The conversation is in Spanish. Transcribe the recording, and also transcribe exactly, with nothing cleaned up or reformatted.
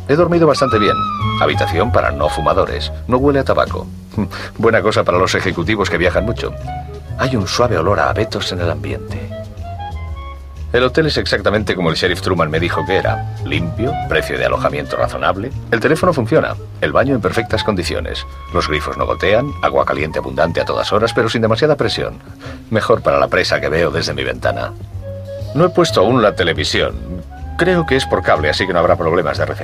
He dormido bastante bien. Habitación para no fumadores. No huele a tabaco. Buena cosa para los ejecutivos que viajan mucho. Hay un suave olor a abetos en el ambiente. El hotel es exactamente como el sheriff Truman me dijo que era. Limpio, precio de alojamiento razonable. El teléfono funciona. El baño en perfectas condiciones. Los grifos no gotean. Agua caliente abundante a todas horas, pero sin demasiada presión. Mejor para la presa que veo desde mi ventana. No he puesto aún la televisión. Creo que es por cable, así que no habrá problemas de recepción.